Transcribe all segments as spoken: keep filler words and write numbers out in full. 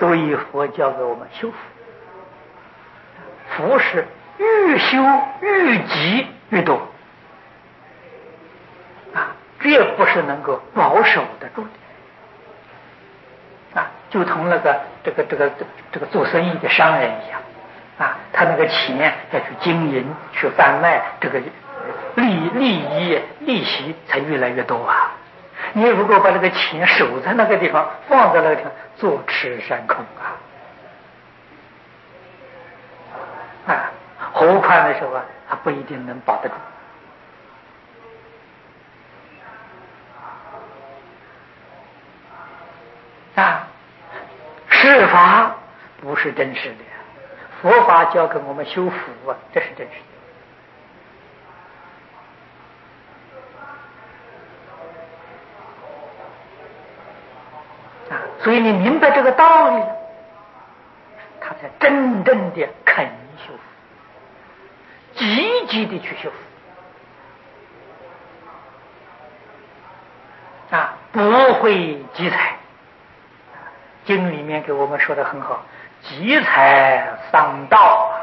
所以佛教给我们修福，福是愈修愈积愈多啊，这不是能够保守得住的啊，就同那个这个这个这个做生意的商人一样啊，他那个钱要去经营去贩卖，这个利利益利息才越来越多啊。你如果把这个钱守在那个地方，放在那个地方，坐吃山空啊啊，何况的时候啊，他不一定能保得住啊。施法不是真实的，佛法教给我们修福啊，这是真实的啊。所以你明白这个道理，他才真正的肯修福，积极的去修福啊，不会积财。经里面给我们说的很好，积财伤道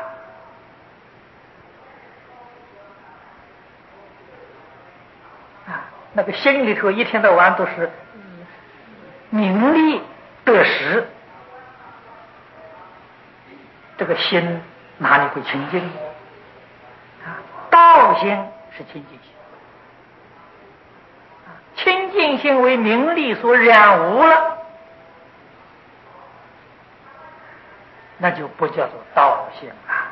啊，那个心里头一天到晚都是名利得失，这个心哪里会清净啊？道心是清净心，清净心为名利所染污了，那就不叫做道心啊！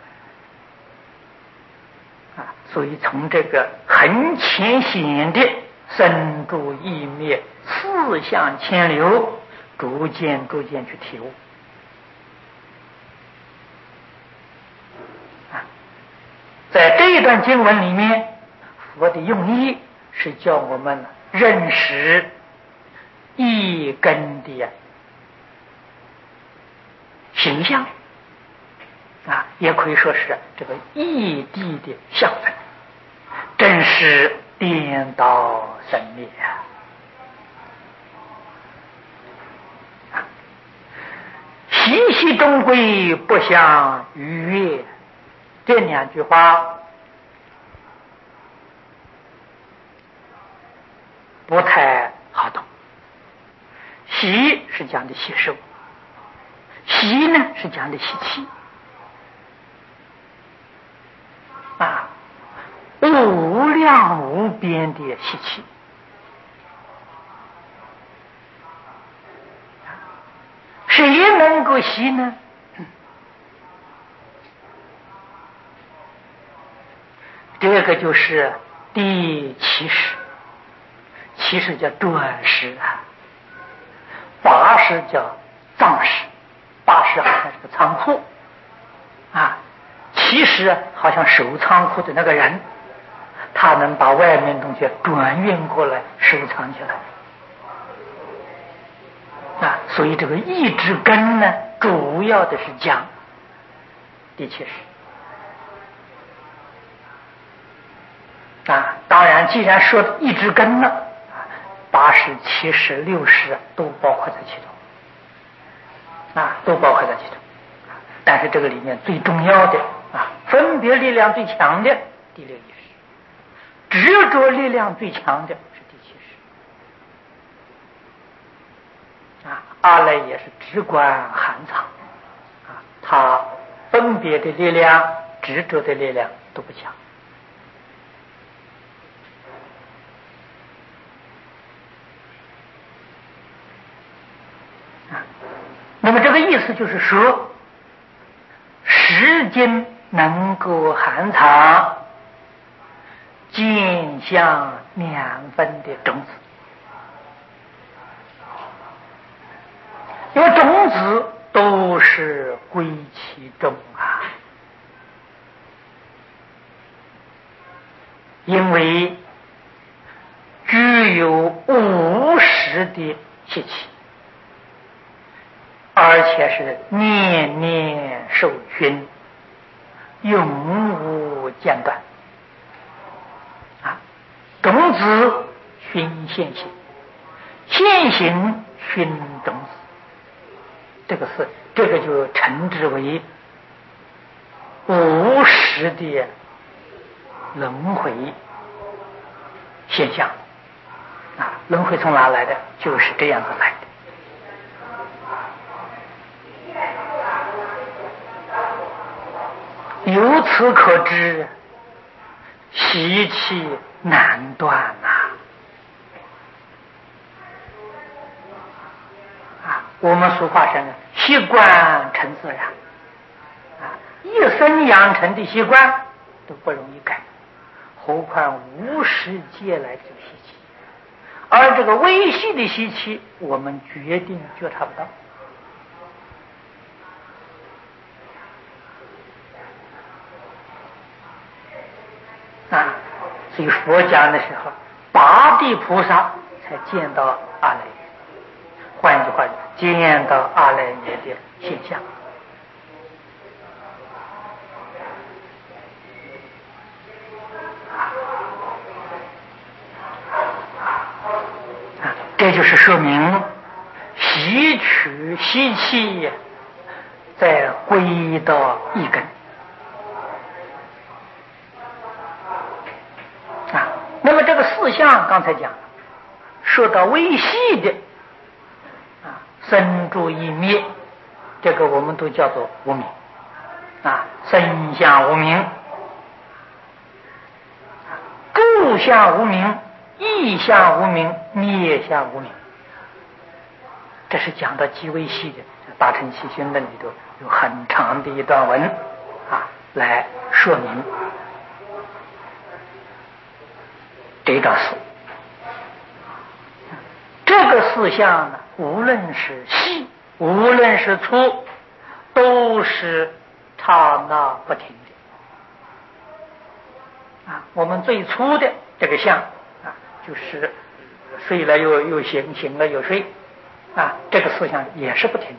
啊，所以从这个很浅显的深住意灭、四相牵流，逐渐逐渐去体悟啊。在这一段经文里面，佛的用意是叫我们认识一根的形象啊，也可以说是这个异地的相分，真是颠倒生灭啊！习习终归，不相逾越，这两句话不太好懂。习是讲的吸收，习呢是讲的吸气啊，无量无边的吸气。谁能够吸呢？这个就是第七识，七识叫转识啊，八识叫藏识，八识好像是个仓库啊，七识好像守仓库的那个人，他能把外面东西转运过来收藏起来啊，所以这个意志根呢，主要的是讲第七识啊。当然既然说意志根了，八识、七识、六识都包括在其中啊，都包括在其中。但是这个里面最重要的啊，分别力量最强的第六意识，执着力量最强的是第七识啊。阿赖也是直观含藏啊，它分别的力量、执着的力量都不强啊。那么这个意思就是说，时间能够含藏见相两分的种子，因为种子都是归其中啊，因为具有无始的习气，而且是念念受熏，永无间断啊。种子熏现行，现行熏种子这个是这个就称之为无实的轮回现象啊。轮回从哪来的？就是这样子来的。由此可知，习气难断呐！啊，我们俗话说“习惯成自然”，啊，一生养成的习惯都不容易改，何况无始劫来的习气？而这个微细的习气，我们决定觉察不到。啊，所以佛讲的时候，八地菩萨才见到阿赖耶，换句话讲，见到阿赖耶的现象。啊，这就是说明吸取吸气，再归到一根。那么这个四相刚才讲了，说到微细的啊，生住意灭，这个我们都叫做无明啊，生相无明，故相无明，意相无明，灭相无明。这是讲到极微细的，大乘起心论里头有很长的一段文啊，来说明这个事。这个四项呢，无论是细，无论是粗，都是刹那不停的啊。我们最粗的这个相啊，就是睡了又又醒，醒了又睡啊，这个四项也是不停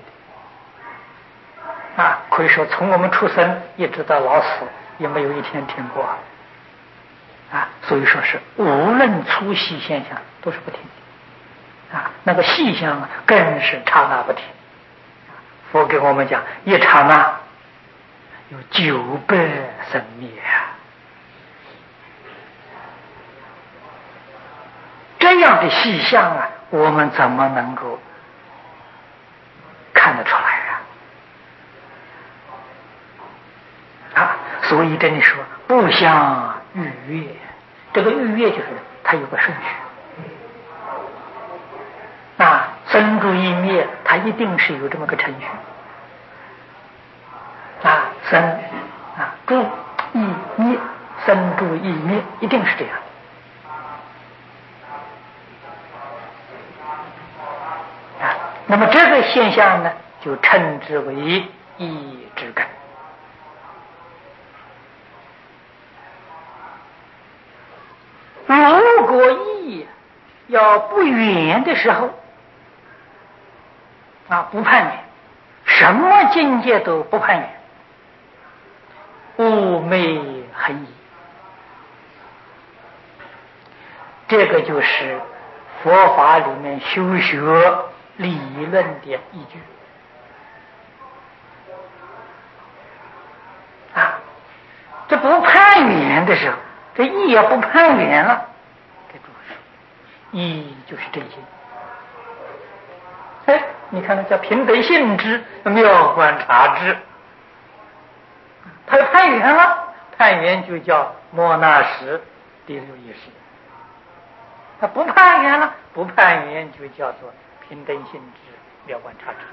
的啊。可以说从我们出生一直到老死，也没有一天停过啊。所以说是无论粗细现象都是不停的啊。那个细相更是刹那不停。佛给我们讲，一刹那有九百生灭啊。这样的细相啊，我们怎么能够看得出来啊？啊，所以这里说不相逾越，这个逾越就是它有个顺序啊，生住意灭，它一定是有这么个程序啊，生啊住意灭，生住意灭，一定是这样。那么这个现象呢，就称之为意之根。如果意要不远的时候啊，不攀缘，什么境界都不攀缘，寤寐恒疑，这个就是佛法里面修学理论的依据啊。这不攀缘的时候，这意要不攀缘了，这就是意就是真心。哎，你看那叫平等性质，妙观察之，它攀缘了，攀缘就叫莫那识第六意识。它不攀缘了，不攀缘就叫做平等性质，妙观察之。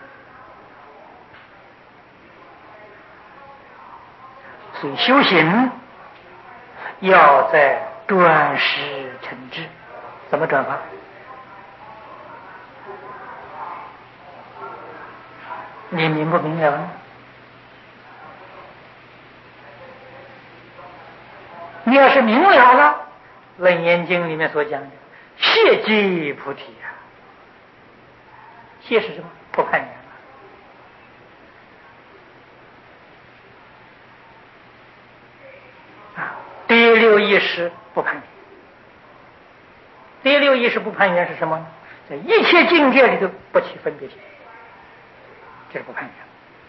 所以修行要在转识成智。怎么转法？你明不明了呢？你要是明了了，《楞严经》里面所讲的谢即菩提啊，谢是什么？不攀缘了啊。第六意识不攀缘，第六意识不攀缘是什么呢？在一切境界里头不起分别心， 就是不攀缘。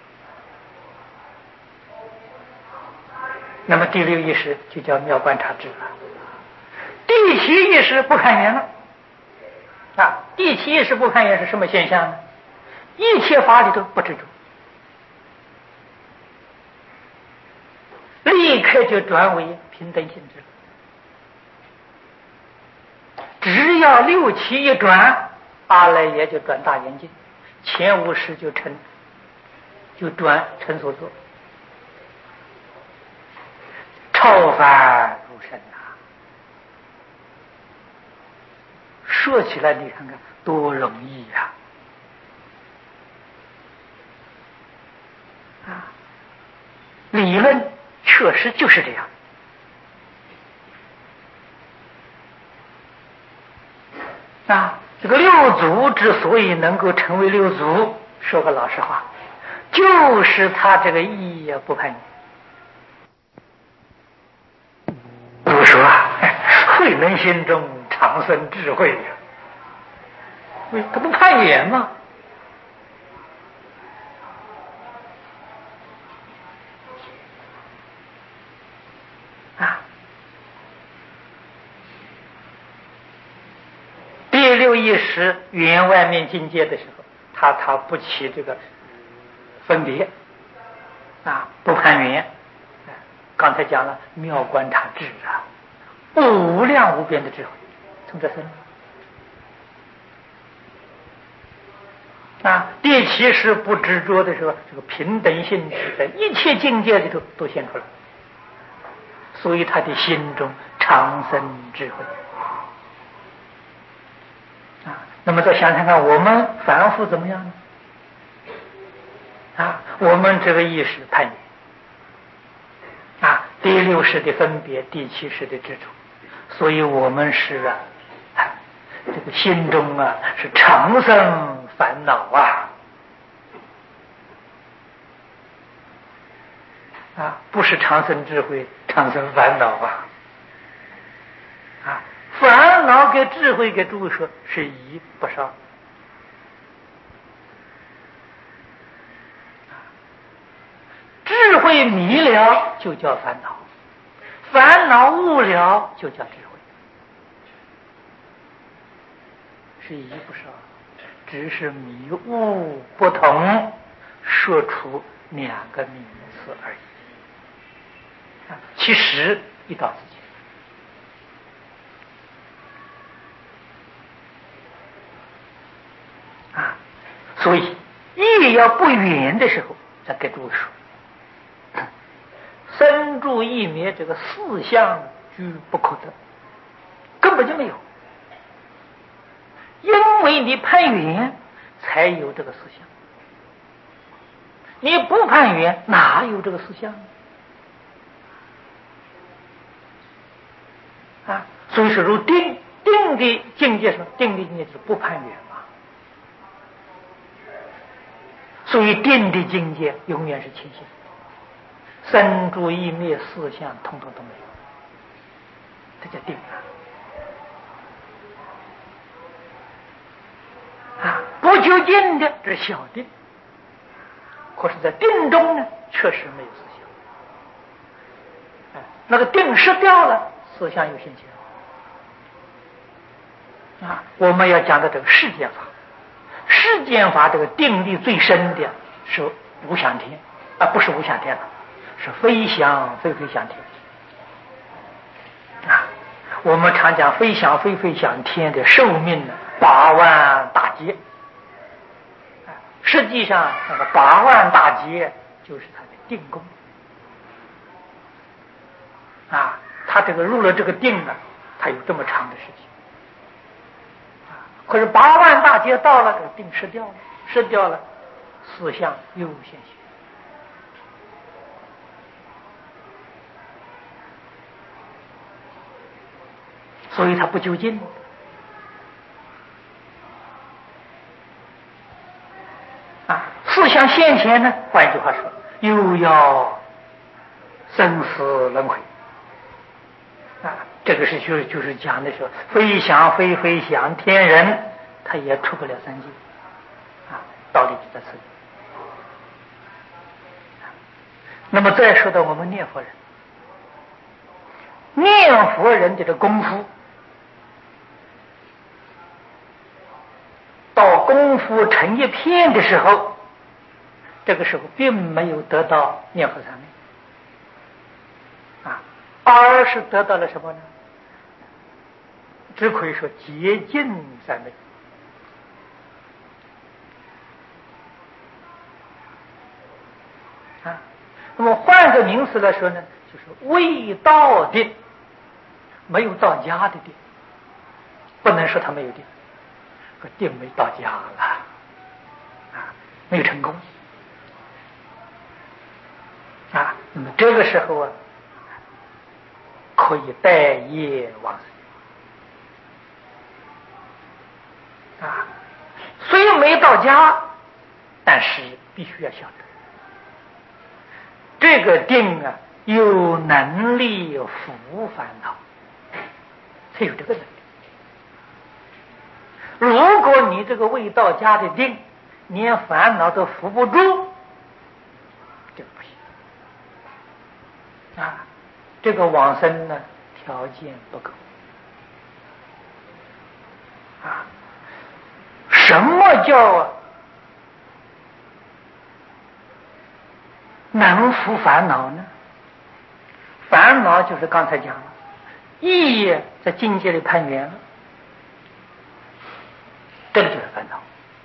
那么第六意识就叫妙观察智了。第七意识不攀缘了啊！第七意识不攀缘是什么现象呢？一切法里头不执着，立刻就转为平等性质。只要六七一转，阿赖耶就转大圆镜，前五识就成，就转成所作，超凡入圣啊！说起来你看看多容易呀！啊，理论确实就是这样。啊，这个六祖之所以能够成为六祖，说个老实话，就是他这个意义不攀缘。不说啊，慧能心中常生智慧呀，喂，他不攀缘吗？啊，第六意识缘外面境界的时候，他他不起这个分别啊，不攀缘。刚才讲了妙观察智啊，无量无边的智慧从这生啊。第七识不执着的时候，这个平等性质在一切境界里头都现出来，所以他的心中常生智慧啊。那么再想想看，我们凡夫怎么样呢？啊，我们这个意识攀缘啊，第六识的分别，第七识的执着，所以我们是啊，这个心中啊是常生烦恼啊，啊，不是常生智慧，常生烦恼啊，啊，烦恼跟智慧跟诸位说是一不少。智慧迷了就叫烦恼，烦恼悟了就叫智慧，是一不少，只是迷悟不同，说出两个名词而已。其实一道之间啊，所以意要不远的时候，再跟诸位说。生住意灭这个四相俱不可得，根本就没有，因为你攀缘才有这个四相，你不攀缘哪有这个四相啊？所以说如定定的境界上，定的境界是不攀缘嘛，所以定的境界永远是清醒，生住意灭四相统统都没有，这叫定啊！啊，不究竟的这是小定，可是在定中呢，确实没有四相。啊，那个定失掉了，四相又现起了。啊，我们要讲的这个世间法，世间法这个定力最深的是无想天，啊，不是无想天了。是非想非非想天啊！我们常讲非想非非想天的寿命呢，八万大劫。实际上，那个八万大劫就是他的定功啊！他这个入了这个定啊，他有这么长的时间啊。可是八万大劫到了，这个定失掉了，失掉了，四相又现现。所以他不究竟啊，四相现前呢，换一句话说，又要生死轮回啊，这个是就就是讲的说，非想非非想天人，他也出不了三界啊，道理就在此里那么再说到我们念佛人，念佛人的这功夫，到功夫成一片的时候，这个时候并没有得到念佛三昧啊，而是得到了什么呢？只可以说接近三昧啊。那么换个名词来说呢，就是未到定，没有到家的定，不能说他没有定，可定没到家了啊，没有成功啊。那么这个时候啊，可以待业往生啊，虽没到家，但是必须要晓得，这个定啊，有能力伏烦恼，才有这个能力。如果你这个未到家的定，连烦恼都伏不住，这个不行啊。这个往生呢，条件不够啊。什么叫能伏烦恼呢？烦恼就是刚才讲了，意业在境界里攀缘了，这个就是烦恼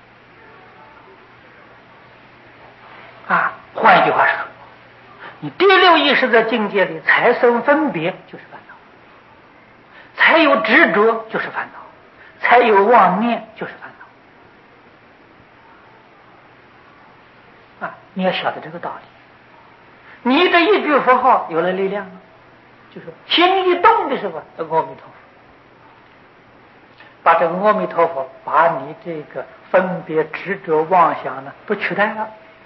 啊。换一句话说，你第六意识在境界里才生分别，就是烦恼；才有执着，就是烦恼；才有妄念，就是烦恼啊。你要晓得这个道理。你这一句佛号有了力量，就是心一动的时候，阿弥陀佛，把这个阿弥陀佛，把你这个分别执着妄想呢，都取代了。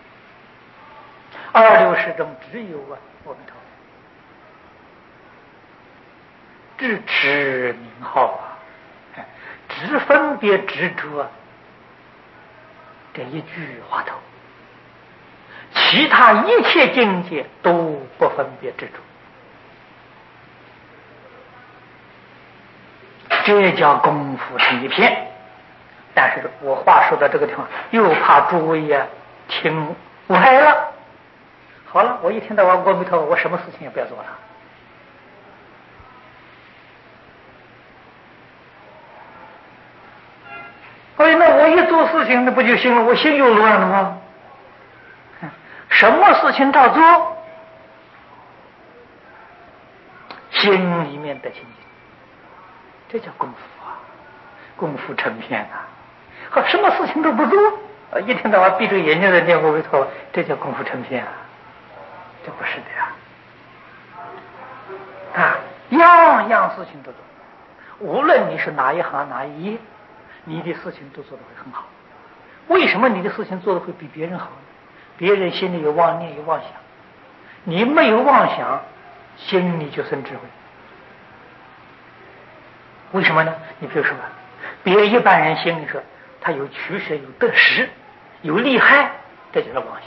二六识中只有啊阿弥陀佛，只持名号啊，只分别执着这一句话头，其他一切境界都不分别执着，这叫功夫成一片。但是我话说到这个地方，又怕诸位呀听歪了。好了，我一听到我阿弥陀佛，我什么事情也不要做了。哎，那我一做事情，那不就行了？我心就乱了吗？什么事情照做，心里面的清净，这叫功夫啊，功夫成片啊。和什么事情都不做，一天到晚闭着眼睛在念阿弥陀佛，这叫功夫成片啊？这不是的呀！啊，样样事情都做，无论你是哪一行哪一业，你的事情都做得会很好。为什么你的事情做得会比别人好呢？别人心里有妄念有妄想，你没有妄想，心里就生智慧。为什么呢？你比如说，别一般人心里说他有取舍有得失有利害，这就是妄想，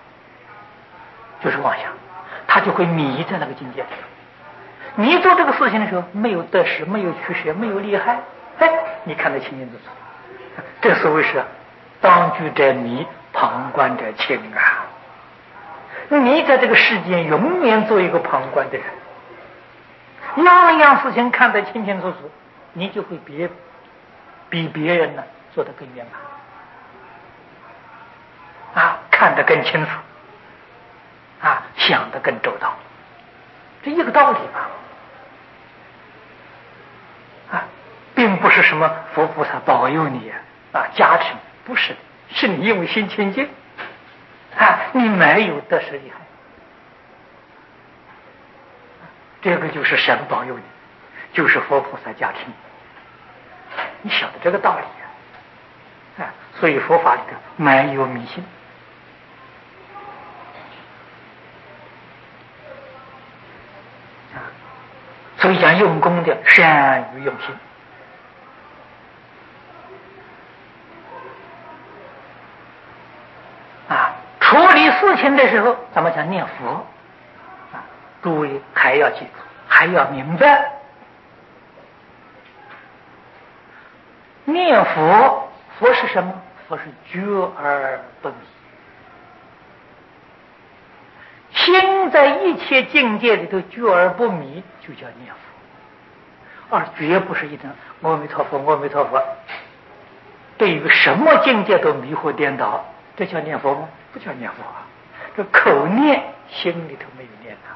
就是妄想，他就会迷在那个境界里。你做这个事情的时候，没有得失没有取舍没有利害，哎，你看得清清楚楚。这所谓是当局者迷，旁观者清啊！你在这个世间永远做一个旁观的人，样样事情看得清清楚楚，你就会别比别人呢做得更圆满啊，看得更清楚啊，想得更周到，这一个道理嘛啊，并不是什么佛菩萨保佑你啊加持，不是的，是你因为心清净啊，你没有得失利害，这个就是神保佑你，就是佛菩萨加持你，你晓得这个道理啊，啊，所以佛法里头没有迷信啊，所以讲用功的善于用心啊，处理事情的时候咱们讲念佛， 诸位还要记住，还要明白，念佛，佛是什么？佛是觉而不迷。心在一切境界里头觉而不迷，就叫念佛，而绝不是一种阿弥陀佛，阿弥陀佛。对于什么境界都迷惑颠倒，这叫念佛吗？不叫念佛啊！这口念，心里头没有念啊，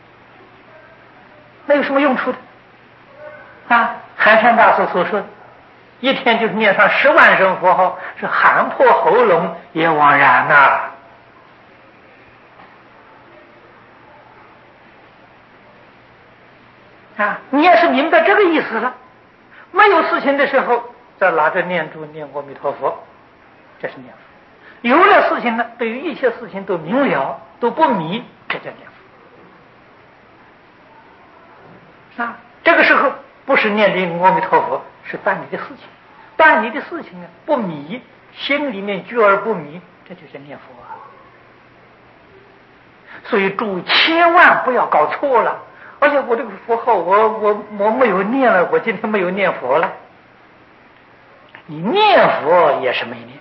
那有什么用处的？啊，寒山大师所说的，一天就是念上十万声佛号，是喊破喉咙也枉然呐、啊！啊，你要是明白这个意思了，没有事情的时候，再拿着念珠念阿弥陀佛，这是念佛；有了事情呢，对于一切事情都明了，都不迷，这叫念佛。啊，这个时候不是念的阿弥陀佛，是办你的事情，办你的事情呢不迷，心里面觉而不迷，这就是念佛啊。所以诸位千万不要搞错了。而且我这个佛号，我我我没有念了，我今天没有念佛了。你念佛也是没念，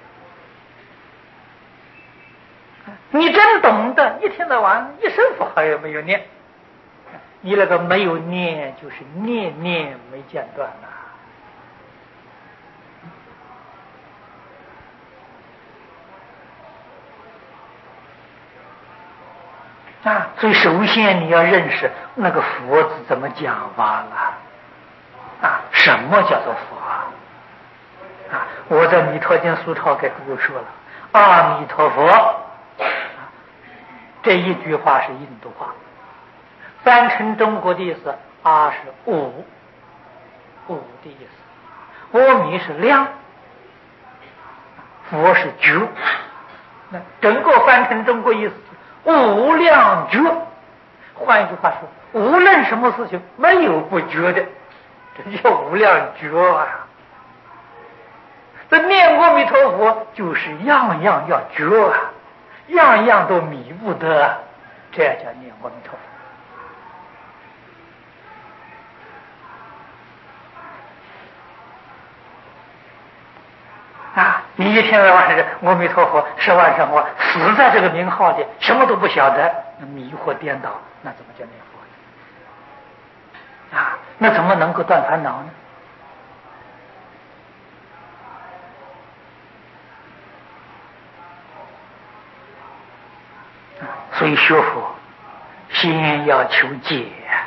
你真懂得，一天到晚一声佛号也没有念，你那个没有念就是念念没间断呐。啊，所以首先你要认识那个佛字怎么讲法了啊？什么叫做佛啊？啊，我在弥陀经疏钞给诸位说了，阿弥陀佛、啊、这一句话是印度话，翻成中国的意思，阿是无，无的意思，阿弥是量，佛是觉，那整个翻成中国意思无量觉。换一句话说，无论什么事情没有不觉的，这叫无量觉啊。这念阿弥陀佛就是样样要觉啊，样样都迷不得，这叫念阿弥陀佛啊！你一天到晚是阿弥陀佛十万声佛，死在这个名号里，什么都不晓得，那迷惑颠倒，那怎么叫念佛呢？啊，那怎么能够断烦恼呢？所以学佛先要求解，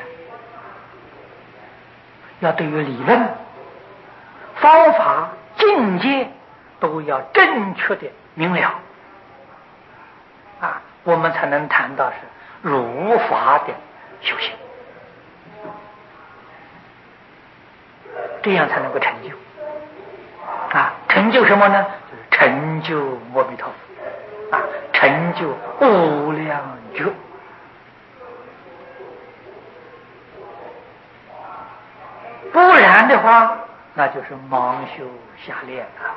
要对于理论、方法、境界都要正确的明了啊，我们才能谈到是如法的修行，这样才能够成就啊！成就什么呢？就是成就阿弥陀佛啊，成就无量觉。不然的话，那就是盲修瞎练了。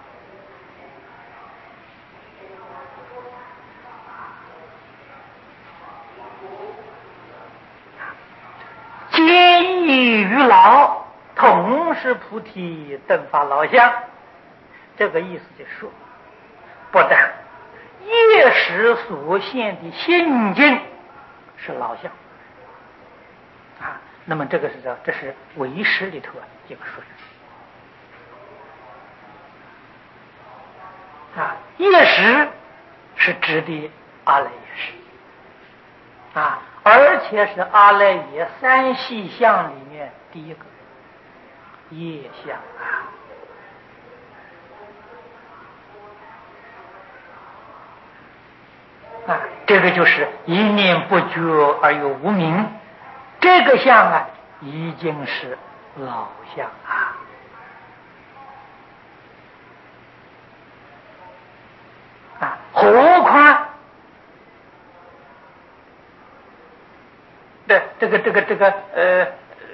坚毅于老，同是菩提登发老相。这个意思就说，不但业识所现的心境是老相啊，那么这个是这这是唯识里头啊一个说的啊，业识是指的阿赖耶识啊，而且是阿赖耶三细相里面第一个业相啊。啊，这个就是一念不觉而又无明，这个相啊，已经是老相啊。啊，何况这这个这个这个呃，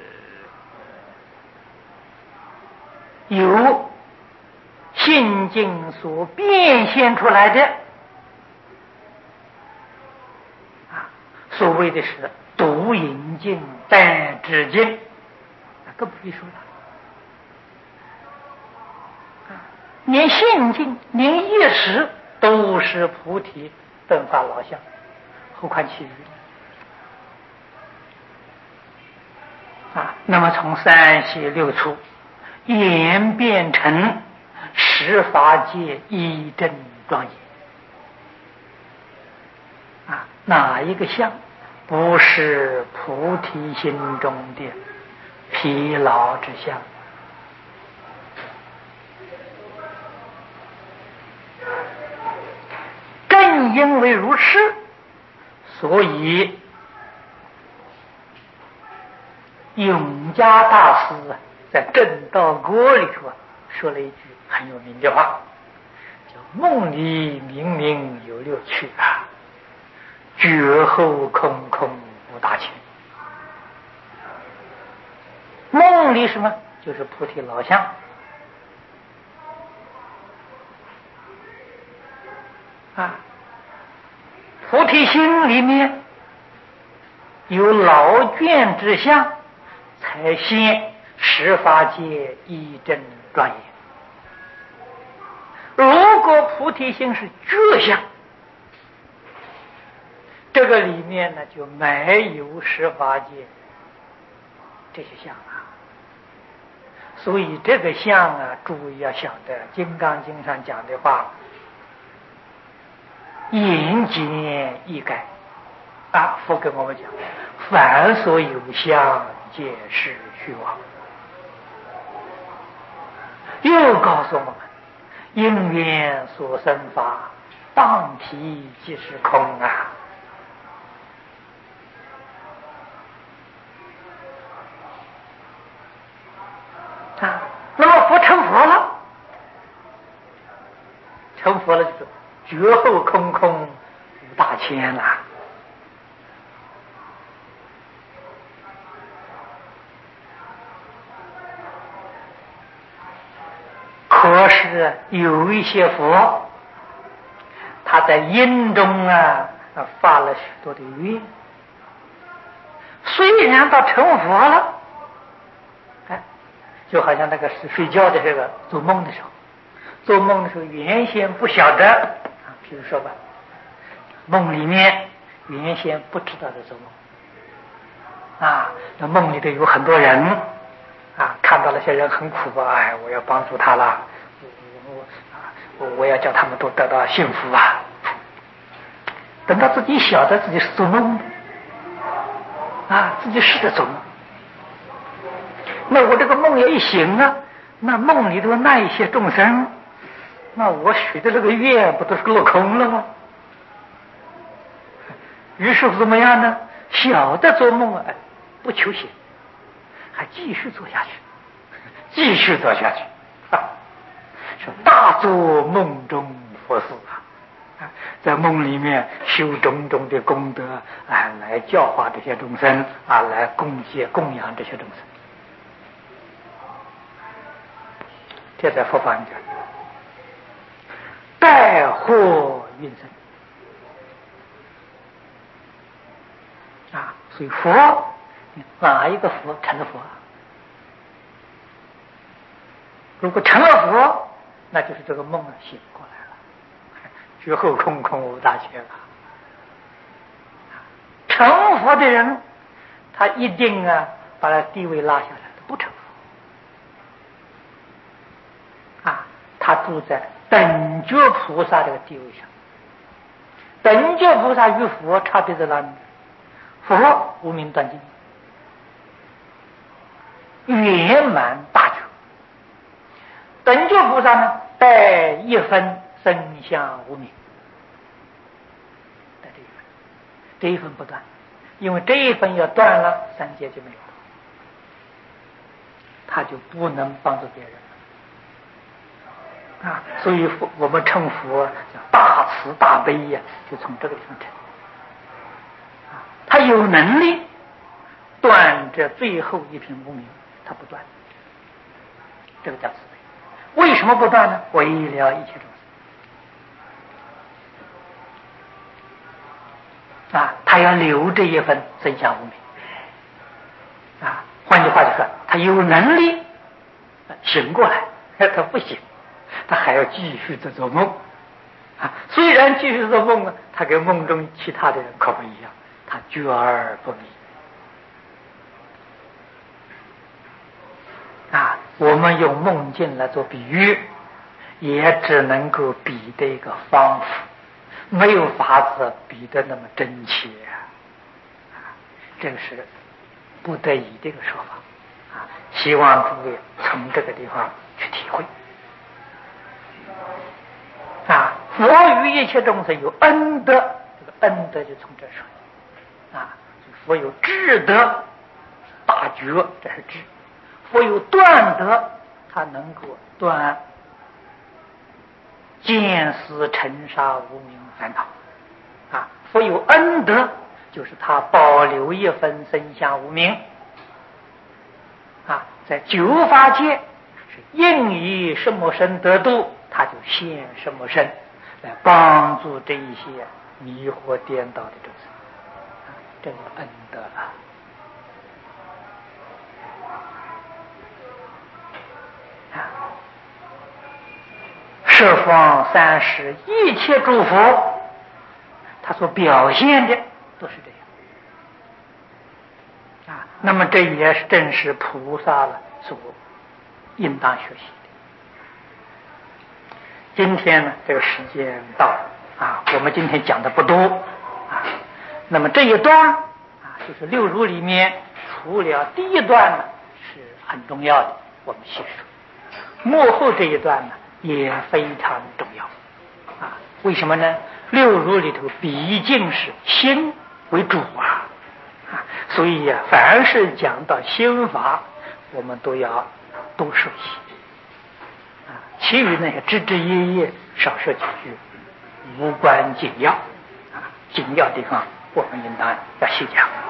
有心境所变现出来的。 所谓的是独引经但知经，那更不必说了。连现境连业识都是菩提本法老相，何况其余啊？那么从三系六处演变成十法界一真庄严啊，哪一个相不是菩提心中的疲劳之相？正因为如此，所以永嘉大师在《正道歌》里头说了一句很有名的话，叫“梦里明明有六趣啊，觉后空空无大千”。梦里什么？就是菩提老相啊。菩提心里面有老卷之相，才现十法界一真庄严。如果菩提心是觉相，这个里面呢就没有十法界这些相啊。所以这个相啊，注意要晓得《金刚经》上讲的话，言简意赅啊，佛跟我们讲，凡所有相，皆是虚妄。又告诉我们，因缘所生法，当体即是空啊。啊，那么佛成佛了，成佛了就是觉后空空无大千啦。可是有一些佛，他在因中啊发了许多的愿，虽然他成佛了，哎，就好像那个是睡觉的这个做梦的时候，做梦的时候原先不晓得啊，譬如说吧，梦里面原先不知道在做梦啊，那梦里头有很多人啊，看到那些人很苦啊，哎，我要帮助他了，我我我要叫他们都得到幸福啊。等到自己晓得自己是做梦啊，自己是在做梦，那我这个梦要一醒啊，那梦里头那一些众生，那我许的这个愿不都是落空了吗？于是怎么样呢？晓得做梦啊，不求醒，还继续做下去，继续做下去，啊，是大做梦中佛事啊，在梦里面修种种的功德啊，来教化这些众生啊，来供给供养这些众生。这在佛法里讲，带祸运生啊，所以佛哪一个佛成了佛？如果成了佛，那就是这个梦醒过来了，觉后空空无大千了。成佛的人，他一定啊把他地位拉下来，不成佛啊，他住在等觉菩萨这个地位上。等觉菩萨与佛差别在哪里？佛无明断尽，圆满大觉。等觉菩萨呢，带一分生相无明，带这一分，这一分不断，因为这一分要断了，三界就没有了，他就不能帮助别人了啊。所以我们称佛叫大慈大悲呀、啊，就从这个地方称啊。他有能力断这最后一片无明，他不断，这个叫慈悲。为什么不断呢？为了一切众啊，他要留这一份真相无明啊。换句话就说，他有能力醒过来，他不行，他还要继续在做梦啊。虽然继续做梦呢，他跟梦中其他的人可不一样，他觉而不迷啊。我们用梦境来做比喻，也只能够比的一个方法，没有法子比的那么真切啊。这个是不得已这个说法啊，希望诸位从这个地方去体会啊。佛与一切众生有恩德，这个恩德就从这说的啊。佛有智德，大觉，这是智；佛有断德，他能够断见思尘沙无明烦恼啊。佛有恩德，就是他保留一分身相无明啊。在九法界是应以什么身得度，他就现什么身来帮助这一些迷惑颠倒的众生啊。这个恩德啊。十方三世一切诸佛，他所表现的都是这样啊。那么这也是正是菩萨了所应当学习的。今天呢，这个时间到了啊，我们今天讲的不多啊。那么这一段啊，就是六如里面，除了第一段呢是很重要的，我们细说，幕后这一段呢也非常重要啊。为什么呢？六如里头毕竟是心为主啊，啊，所以呀、啊，凡是讲到心法，我们都要多说些啊。其余那些枝枝叶叶少说几句，无关紧要啊。紧要地方我们应当要细讲。